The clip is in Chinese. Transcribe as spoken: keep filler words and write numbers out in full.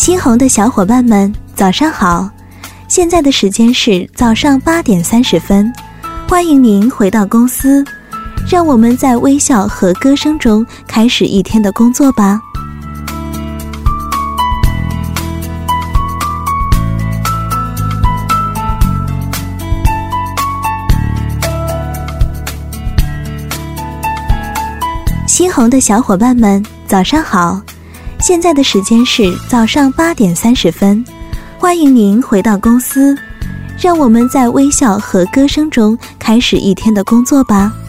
西红的小伙伴们，早上好！现在的时间是早上八点三十分，欢迎您回到公司，让我们在微笑和歌声中开始一天的工作吧。西红的小伙伴们，早上好！现在的时间是早上八点三十分，欢迎您回到公司，让我们在微笑和歌声中开始一天的工作吧。